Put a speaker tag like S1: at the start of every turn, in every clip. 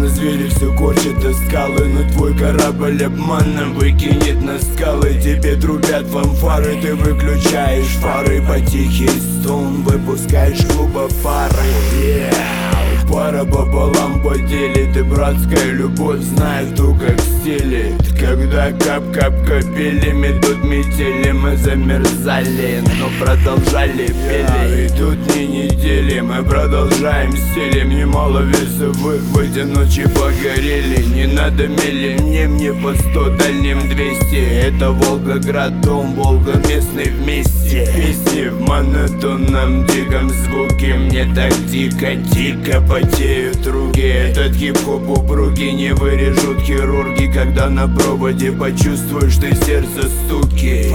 S1: Словно звери все корчат до скалы, но твой корабль обманом выкинет на скалы. Тебе трубят фанфары, ты выключаешь фары, по тихий стон выпускаешь клуба фары. Пара пополам поделит, и братская любовь знает ту, как стелит. Когда кап-кап капелями тут метели, мы замерзали, но продолжали пели. И тут не недели, мы продолжаем стилем. Немало весовых в эти ночи погорели. Не надо мели мне по 100, дальним 200. Это Волгоград, дом, Волга местный вместе. Песни в монотонном диком звуке. Мне так дико потеют руки. Этот хип-хоп упругий не вырежут хирурги. Когда на проводе почувствуешь ты сердце стуки.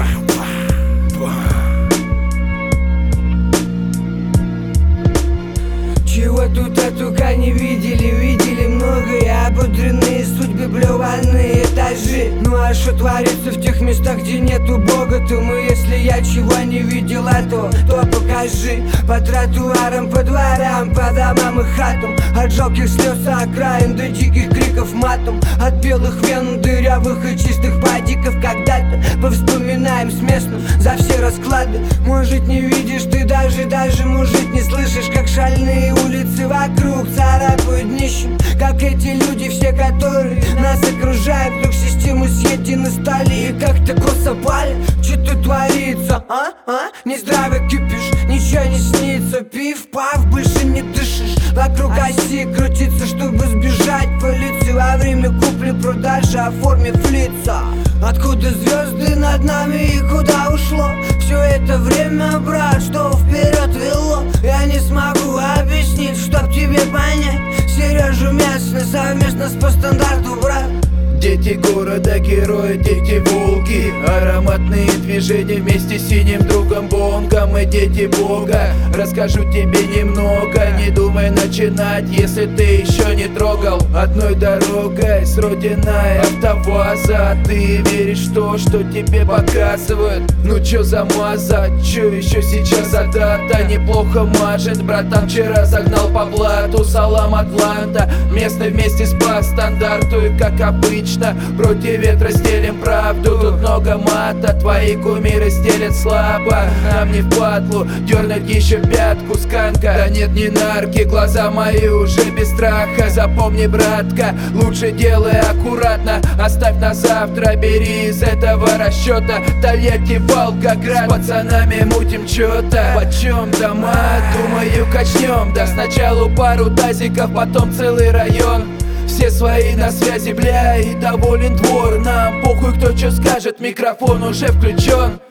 S2: Чего тут только не видели, видели многое. Обудренные судьбы, блеванные этажи. Ну а что творится в тех местах, где нету Бога? То мы, если я чего не видела, то покажи. По тротуарам, по дворам, по домам и хатам. От жалких слез окраин до диких криков матом. От белых вен, дырявых и чистых бодиков. Когда-то повспоминаем с местным за все расклады. Может не видишь ты даже может не слышишь, как шальные улицы вокруг царапают днищем. Как эти люди, все которые нас окружают, вдруг системы съедены стали и как-то косо пали. Что тут творится, Нездравый кипиш, ничего не снится. Пив-пав, больше не дышишь. Вокруг оси крутится, чтобы сбежать полиции. Во время купли-продажи оформив лица. Откуда звезды над нами и куда ушло все это время, брат, что вперед вело? Я не смогу объяснить, чтоб тебе понять. Сережу местный совместно с по стандарту, брат.
S3: Дети города, герои, дети волки. Ароматные движения вместе с синим другом Бонго. Мы дети Бога, расскажу тебе немного. Не думай начинать, если ты еще не трогал. Одной дорогой с родиной АвтоВАЗа. Ты веришь в то, что тебе показывают? Ну чё за маза, чё еще сейчас за дата? Неплохо мажет, братан, вчера загнал по блату. Салам Атланта, местный вместе с по стандарту. И как обычно против ветра стелим правду. Тут много мата, твои кумиры стелят слабо. Нам не впадлу дернуть еще пятку сканка. Да нет, не нарки, глаза мои уже без страха. Запомни, братка, лучше делай аккуратно. Оставь на завтра, бери из этого расчета. Тольятти, Волгоград, с пацанами мутим чё-то. Почем дома, думаю, качнем. Да сначала пару тазиков, потом целый район. Все свои на связи, бля, и доволен двор. Нам похуй, кто чё скажет, микрофон уже включен.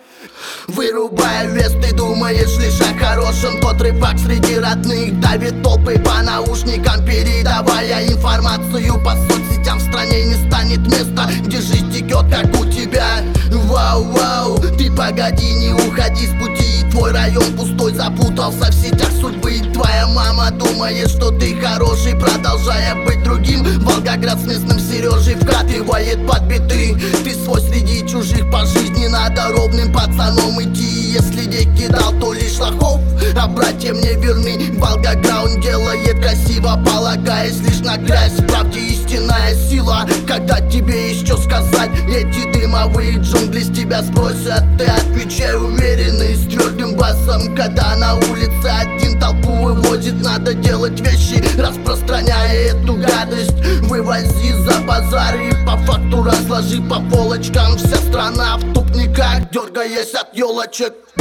S4: Вырубая вес, ты думаешь лишь о хорошем. Тот рыбак среди родных давит толпы по наушникам, передавая информацию по соцсетям. В стране не станет места, где жизнь текет, как у тебя. Вау-вау, ты погоди, не уходи с пути. Твой район пустой, запутался в сетях судьбы. Твоя мама думает, что ты хороший, продолжая быть другим. Волгоград с местным Сережей вкатывает под биты. Ты свой среди чужих, по жизни надо ровным пацаном идти. Если деньги дал, то лишь лохов, а братья мне верны. Волгоград делает красиво, полагаясь лишь на грязь. В правде истинная сила, когда тебе есть что сказать. Эти дымовые джунгли с тебя спросят, ты отвечай уверенный, с твердым басом. Когда на улице один толпу выводит, надо делать вещи, распространяя эту гадость. Вывози за базар и по факту разложи по полочкам. Вся страна в тупниках, дергаясь от елочек.